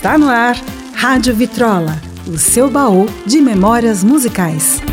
Está no ar, Rádio Vitrola, o seu baú de memórias musicais.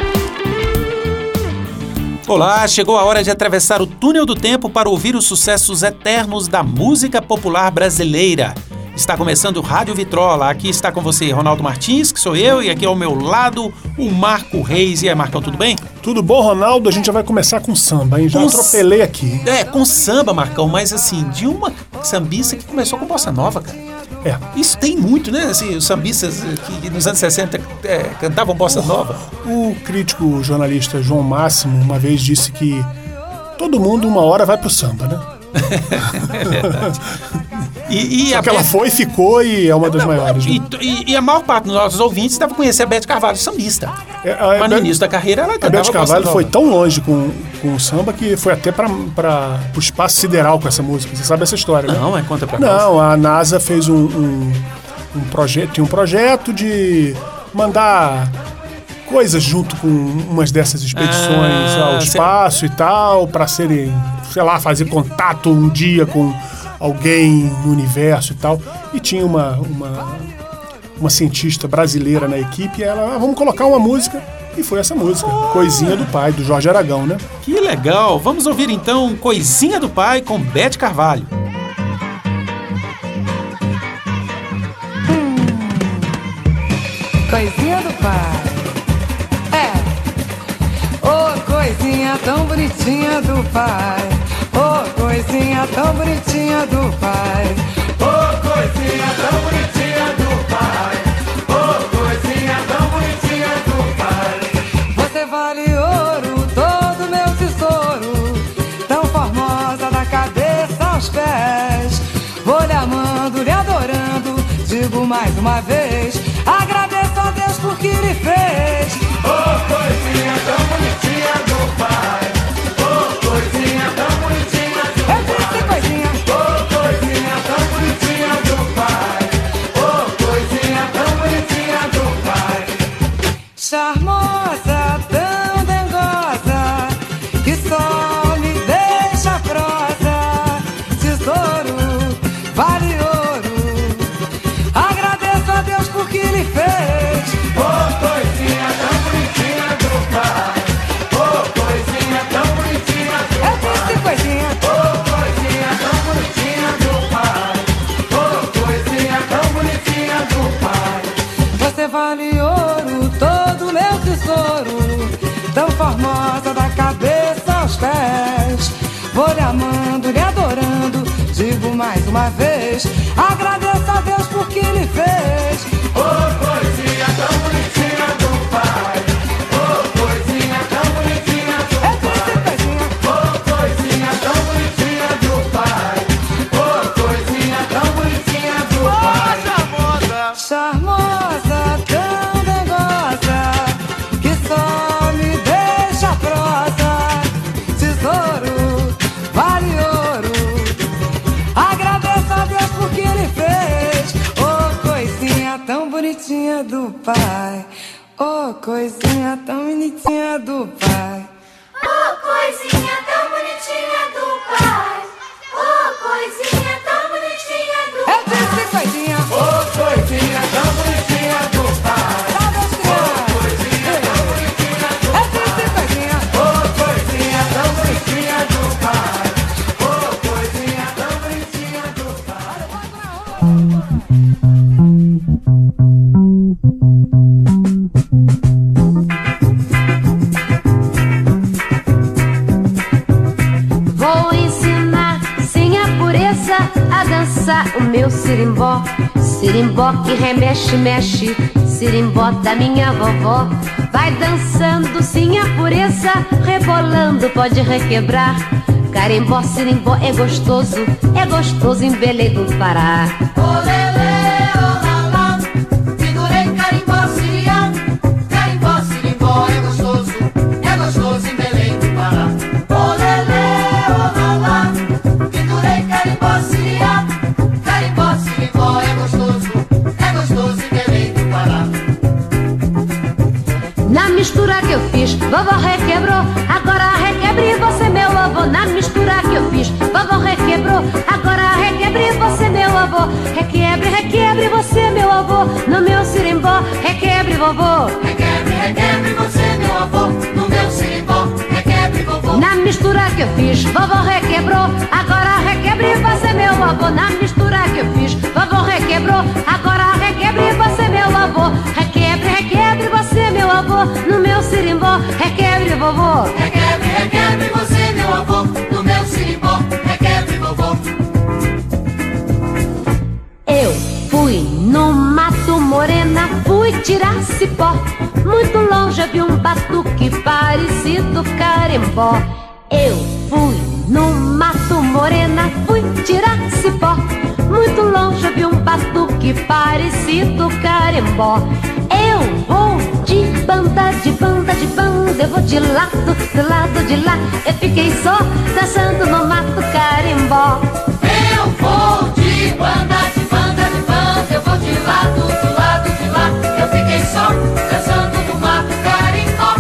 Olá, chegou a hora de atravessar o túnel do tempo para ouvir os sucessos eternos da música popular brasileira. Está começando o Rádio Vitrola. Aqui está com você Ronaldo Martins, que sou eu, e aqui ao meu lado o Marco Reis. E aí, Marcão, tudo bem? Tudo bom, Ronaldo? A gente já vai começar com samba, hein? Já atropelei aqui. Com samba, Marcão, mas assim, de uma sambista que começou com bossa nova, cara. Isso tem muito, né? Assim, os sambistas que nos anos 60 cantavam bossa nova. O crítico jornalista João Máximo uma vez disse que todo mundo uma hora vai pro samba, né? É verdade. Só que ela foi, ficou e é uma das maiores. Né? E a maior parte dos nossos ouvintes deve conhecer a Beth Carvalho, sambista. Mas no início da carreira ela cantava. A Beth Carvalho foi tão longe com o samba que foi até pro espaço sideral com essa música. Você sabe essa história, né? Não, conta pra nós. Não, a NASA fez um projeto, tinha um projeto de mandar coisas junto com umas dessas expedições ao espaço e tal, para serem, sei lá, fazer contato um dia com alguém no universo e tal. E tinha uma cientista brasileira na equipe e ela, vamos colocar uma música, e foi essa música, Coisinha do Pai, do Jorge Aragão, né? Que legal! Vamos ouvir então Coisinha do Pai com Beth Carvalho. Coisinha do Pai. Coisinha tão bonitinha do pai, oh, coisinha tão bonitinha do pai, oh, coisinha tão bonitinha do pai, oh, coisinha tão bonitinha do pai. Você vale ouro, todo meu tesouro, tão formosa da cabeça aos pés. Vou lhe amando, lhe adorando, digo mais uma vez, agradeço a Deus por que lhe fez. Oh, coisinha tão bonitinha do pai, oh, coisinha tão bonitinha do pai. Eu disse coisinha. Oh, coisinha tão bonitinha do pai, oh, coisinha tão bonitinha do pai. Charmosa, tão dengosa, que só me deixa prosa. Tesouro, vale ouro, agradeço a Deus por que lhe fez. Oh, coisinha tão bonitinha do pai, oh, coisinha tão bonitinha do pai. Eu disse coisinha. Oh, coisinha tão bonitinha do pai, oh, coisinha tão bonitinha do pai. Você vale ouro, todo meu tesouro, tão formosa da cabeça aos pés. Vou lhe amando, lhe adorando, digo mais uma vez, agradeço a Deus por que lhe fez. Oh, coisinha tão bonitinha do pai, oh, coisinha tão bonitinha do pai. Oh, coisinha tão bonitinha do pai, oh, coisinha tão bonitinha do pai. Charmosa, tão dengosa, que só me deixa prosa. Tesouro, vale ouro, agradeço a Deus por que ele fez. Oh, coisinha tão bonitinha do pai, oh, coisinha tão bonitinha do pai. Oh, coisinha tão bonitinha do pai, oh, coisinha tão bonitinha do pai. Eu disse coisinha. Oh, coisinha tão bonitinha do pai. Oh, coisinha tão bonitinha do pai. Eu disse coisinha. Oh, coisinha tão bonitinha do pai, oh, coisinha tão bonitinha do Vou ensinar sem a pureza a dançar o meu sirimbó. Sirimbó que remexe, mexe, sirimbó da minha vovó. Vai dançando sem a pureza, rebolando pode requebrar. Carimbó, sirimbó é gostoso em Belém do Pará. Olelê, olalá, pendurei carimbó, siriá. Carimbó, sirimbó é gostoso em Belém do Pará. Olelê, olalá, pendurei carimbó, siriá. Carimbó, sirimbó é gostoso em Belém do Pará. Na mistura que eu fiz, vovó requebrou, agora requebre você meu avô. Na mistura que eu fiz, vovó requebrou, agora requebre você meu avô. Requebre, requebre. que eu fiz, vovô requebrou, agora requebre você meu avô. Na mistura que eu fiz, vovô requebrou, agora requebre você meu avô. Requebre, requebre você meu avô, no meu sirimbó, requebre vovô. Requebre, requebre você meu avô, no meu sirimbó, requebre vovô. Eu fui no mato morena, fui tirar cipó. Muito longe vi um batuque parecido carimbó. Eu fui no mato morena, fui tirar cipó. Muito longe vi um batuque parecido carimbó. Eu vou de banda, de banda, de banda. Eu vou de lado de lá. Eu fiquei só dançando no mato carimbó. Eu vou de banda, de banda, de banda. Eu vou de lado de lá. Eu fiquei só dançando no mato carimbó.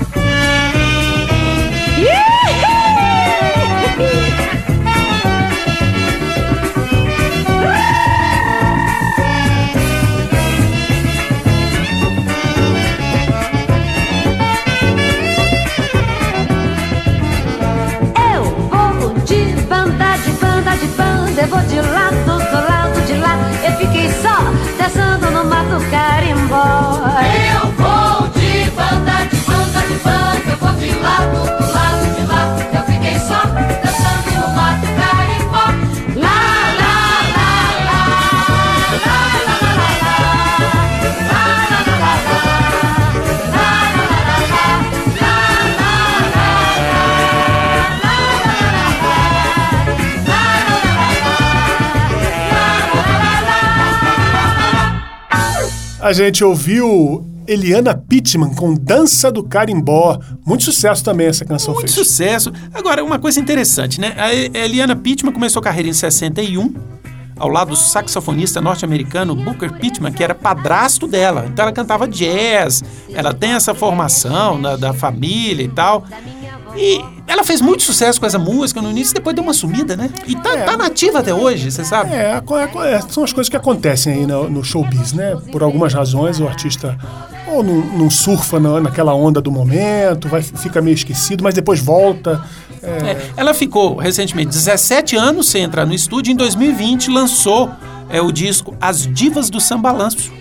Eu vou de lado de lá. Eu fiquei só dançando no mato carimbó. Eu vou de banda, de banda, de banda. Eu vou de lado de lá. Eu fiquei só dançando no mato carimbó. Lá, lá, lá, lá, lá, lá, lá, lá, lá, lá, lá, lá, A gente ouviu Eliana Pittman com Dança do Carimbó. Muito sucesso também essa canção fez. Muito sucesso. Agora, uma coisa interessante, né? A Eliana Pittman começou a carreira em 61, ao lado do saxofonista norte-americano Booker Pittman, que era padrasto dela. Então ela cantava jazz, ela tem essa formação da família e tal. E ela fez muito sucesso com essa música no início, depois deu uma sumida, né? E tá nativa até hoje, você sabe? São as coisas que acontecem aí no showbiz, né? Por algumas razões o artista ou não surfa naquela onda do momento, fica meio esquecido, mas depois volta. Ela ficou recentemente 17 anos sem entrar no estúdio. Em 2020 lançou o disco As Divas do Sambalanço.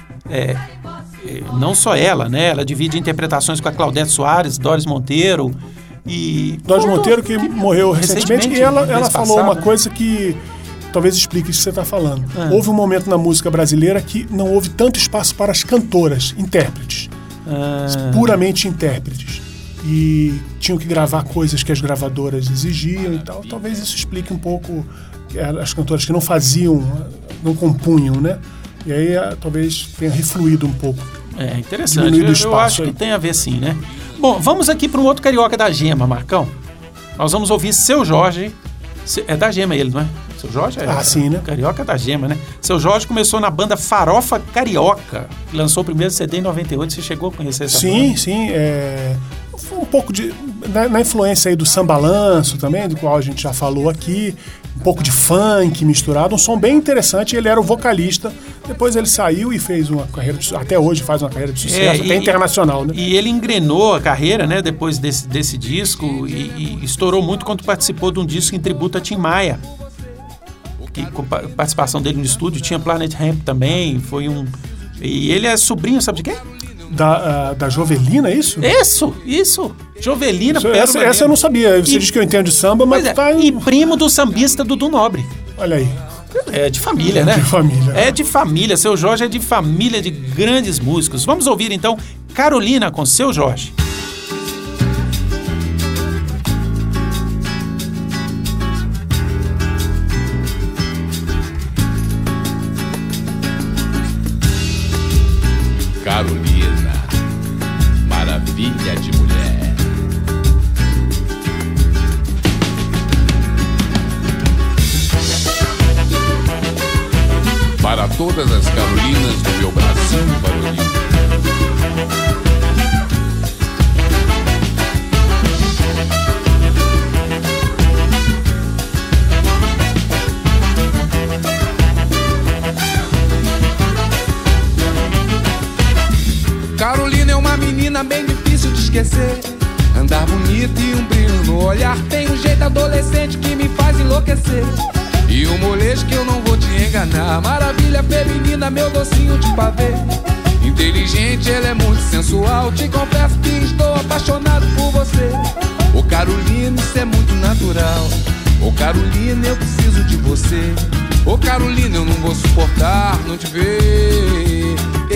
Não só ela, né? Ela divide interpretações com a Claudete Soares, Doris Monteiro. Doris Monteiro que morreu recentemente e ela falou uma coisa que talvez explique isso que você está falando. Houve um momento na música brasileira que não houve tanto espaço para as cantoras, intérpretes, puramente intérpretes, e tinham que gravar coisas que as gravadoras exigiam e tal. Talvez isso explique um pouco as cantoras que não faziam, não compunham, né? E aí talvez tenha refluído um pouco. Interessante. Eu acho que tem a ver sim, né? Bom, vamos aqui para um outro carioca da Gema, Marcão. Nós vamos ouvir Seu Jorge. É da Gema ele, não é? Seu Jorge sim, né? Carioca da Gema, né? Seu Jorge começou na banda Farofa Carioca, que lançou o primeiro CD em 98. Você chegou a conhecer essa banda? Sim. Foi um pouco na influência aí do sambalanço também, do qual a gente já falou aqui. Um pouco de funk misturado, um som bem interessante. Ele era o vocalista, depois ele saiu e fez uma carreira até hoje faz uma carreira de sucesso, até internacional, né? E ele engrenou a carreira, né, depois desse disco e estourou muito quando participou de um disco em tributo a Tim Maia, que com a participação dele no estúdio tinha Planet Hemp também, e ele é sobrinho, sabe de quem? Da Jovelina, é isso? Isso. Jovelina. Essa eu não sabia. Você diz que eu entendo de samba, mas E primo do sambista Dudu Nobre. Olha aí. É de família, né? De família. É de família. Seu Jorge é de família de grandes músicos. Vamos ouvir então Carolina com Seu Jorge. Carolina, maravilha de mulher. Para todas as Carolinas do meu Brasil varonil. Carolina é uma menina bem difícil de esquecer. Andar bonita e um brilho no olhar. Tem um enlouquecer. E um molejo que eu não vou te enganar. Maravilha feminina, meu docinho de pavê. Inteligente, ela é muito sensual. Te confesso que estou apaixonado por você. Ô Carolina, isso é muito natural. Ô Carolina, eu preciso de você. Ô Carolina, eu não vou suportar não te ver.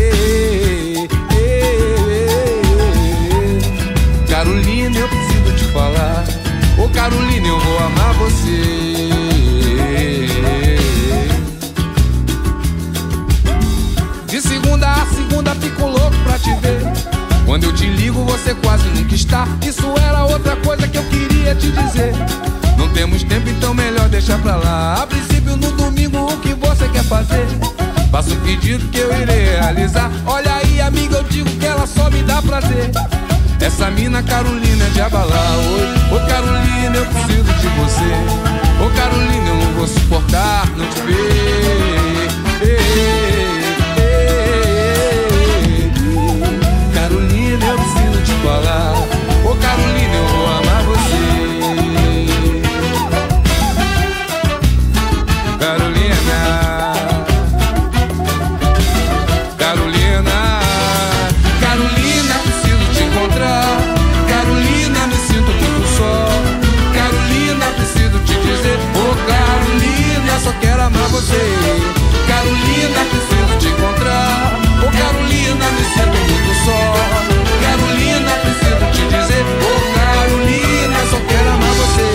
Carolina, eu preciso te falar. Ô Carolina, eu vou amar você. De segunda a segunda fico louco pra te ver. Quando eu te ligo você quase nunca está. Isso era outra coisa que eu queria te dizer. Não temos tempo, então melhor deixar pra lá. A princípio no domingo o que você quer fazer? Faça o pedido que eu irei realizar. Olha aí amiga, eu digo que ela só me dá prazer. Essa mina Carolina é de abalar. Ô Carolina, eu preciso de você. Ô Carolina, eu não vou suportar não te ver. Carolina, eu preciso te falar. Ô Carolina, eu vou amar você. Carolina, Carolina, Carolina, preciso te encontrar. Carolina, me sinto muito só. Carolina, preciso te dizer. Ô Carolina, só quero amar você. Carolina, preciso te encontrar. Ô Carolina, me sinto muito só. Carolina, preciso te dizer. Ô Carolina, só quero amar você.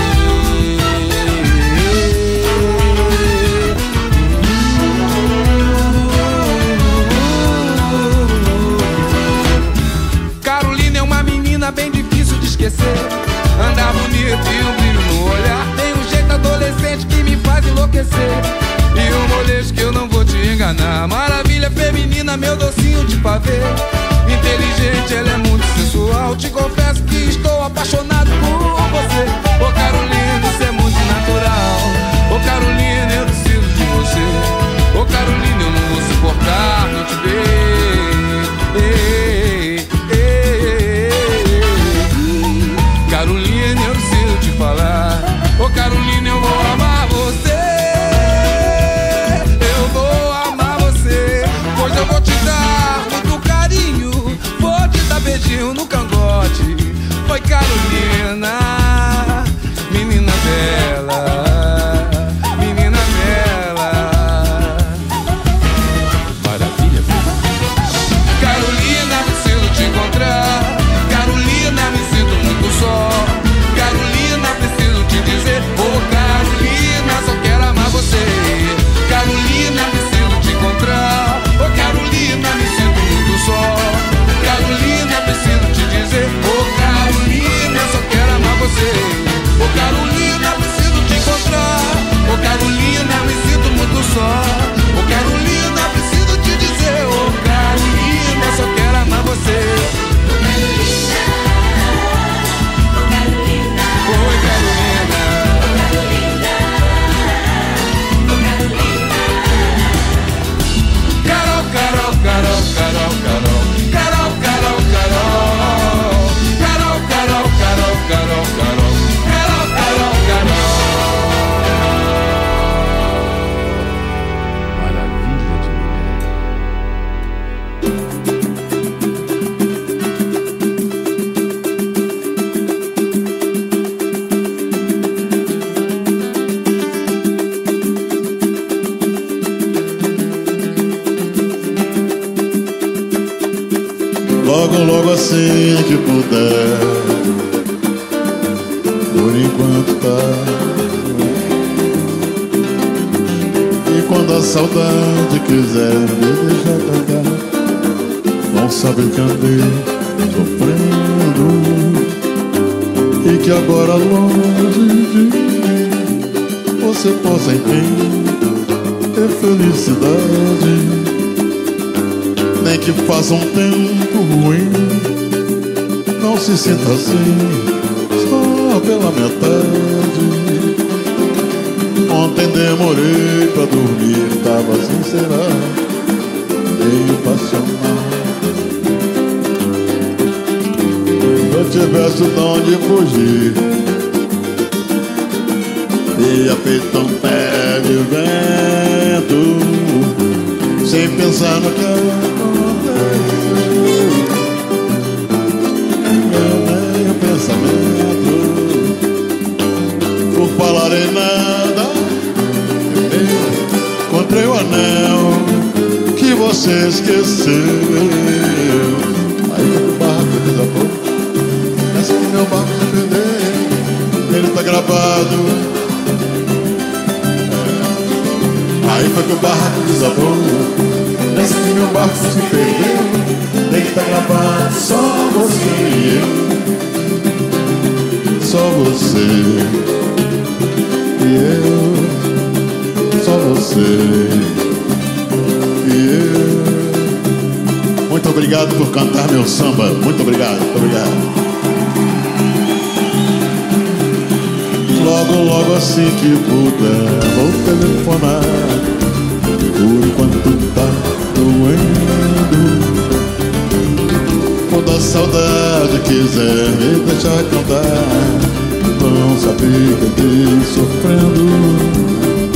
Carolina é uma menina bem difícil de esquecer. Anda bonito e um brilho no olhar. Tem um jeito adolescente que me faz enlouquecer. E um molejo que eu não vou te enganar. Maravilha feminina, meu docinho de pavê. Inteligente, ela é muito sensual. Te confesso que estou apaixonado por você. Ô Carolina, isso é muito natural. Ô Carolina, eu preciso de você. Ô Carolina, eu não vou suportar não te ver. Carolina, eu preciso te falar. Ô Carolina, eu vou amar você. Eu vou amar você. Pois eu vou te dar muito carinho. Vou te dar beijinho no cangote. Oi Carolina, menina bela, menina bela. Maravilha. Carolina, preciso te encontrar. Carolina, me sinto muito só. Carolina, preciso te dizer. Ô Carolina, só quero amar você. Carolina, preciso te encontrar. Ô Carolina, me sinto muito só. Carolina, preciso te dizer. Ô Carolina, só quero amar você. Ô Carolina, preciso te encontrar. Ô Carolina, me sinto muito só. Ô Carolina, preciso te dizer. Ô Carolina, só quero amar você. Oi Carolina, Carol, Carol, Carol, Carol, Carol, Carol, Carol, Carol, Carol, Carol, Carol, Carol, Carol, Carol, Carol, Carol. Maravilha de mulher. Logo, logo assim que puder, por enquanto tá. E quando a saudade quiser me deixar cantar, vão saber que andei sofrendo e que agora longe de mim você possa enfim ter felicidade. Nem que faça um tempo ruim, não se sinta assim, só pela metade. Ontem demorei pra dormir, tava assim, será, meio passional. Se eu tivesse de onde fugir, e feito um pé de vento, sem pensar no que aconteceu. Enganei o pensamento, por falar em nada, encontrei o anel que você esqueceu. Aí que o barco desabou, essa que meu barco se perdeu, ele tá gravado. Aí foi que o barco desabou, nessa que meu barco se perdeu, ele tá gravado, só você e eu, só você e eu, só você e eu. Muito obrigado por cantar meu samba. Muito obrigado, muito obrigado. Logo, logo assim que puder, vou telefonar. Por enquanto tá doendo. Quando a saudade quiser me deixar cantar, vão saber que eu estou sofrendo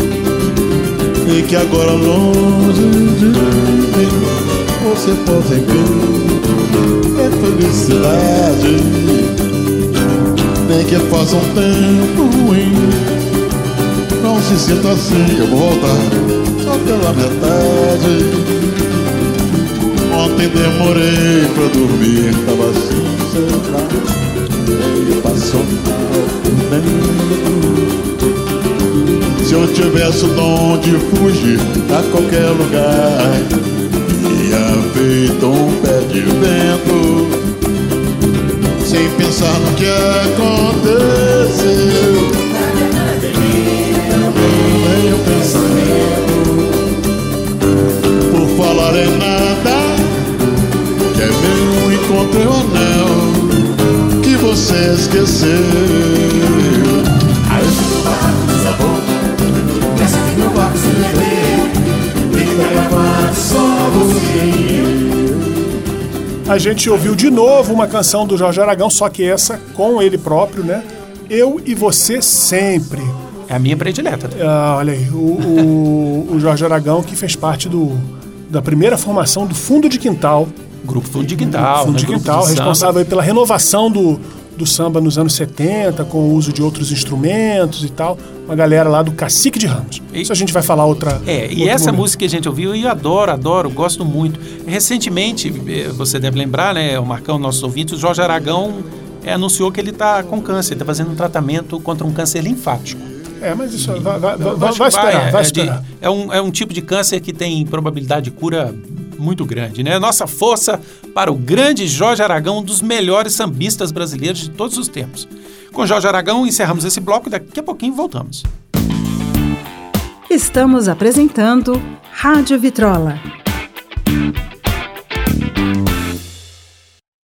e que agora longe de mim você pode ver é felicidade. Nem que faça um tempo ruim, não se sinta assim, eu vou voltar só pela metade. Ontem demorei pra dormir, tava assim, sei lá, e passou mal por dentro. Se eu tivesse o dom de fugir a qualquer lugar, ia feito um pé de vento, sem pensar no que aconteceu. Nem o pensamento, por falar em nada, que é meu, encontrei o anel que você esqueceu. Aí o barco desabou, nessa que meu barco se perdeu, e vai gravar só você e eu. A gente ouviu de novo uma canção do Jorge Aragão, só que essa com ele próprio, né? Eu e Você Sempre. É a minha predileta. Olha aí, o Jorge Aragão, que fez parte da primeira formação do Fundo de Quintal. Grupo Fundo de Quintal. Fundo de Quintal, responsável aí pela renovação do samba nos anos 70, com o uso de outros instrumentos e tal. Uma galera lá do Cacique de Ramos. Isso a gente vai falar outra. E essa música que a gente ouviu, eu adoro, gosto muito. Recentemente, você deve lembrar, né, o Marcão, nossos ouvintes, o Jorge Aragão anunciou que ele está com câncer, está fazendo um tratamento contra um câncer linfático. Mas isso vai esperar. É um tipo de câncer que tem probabilidade de cura muito grande, né? Nossa força para o grande Jorge Aragão, um dos melhores sambistas brasileiros de todos os tempos. Com Jorge Aragão, encerramos esse bloco e daqui a pouquinho voltamos. Estamos apresentando Rádio Vitrola.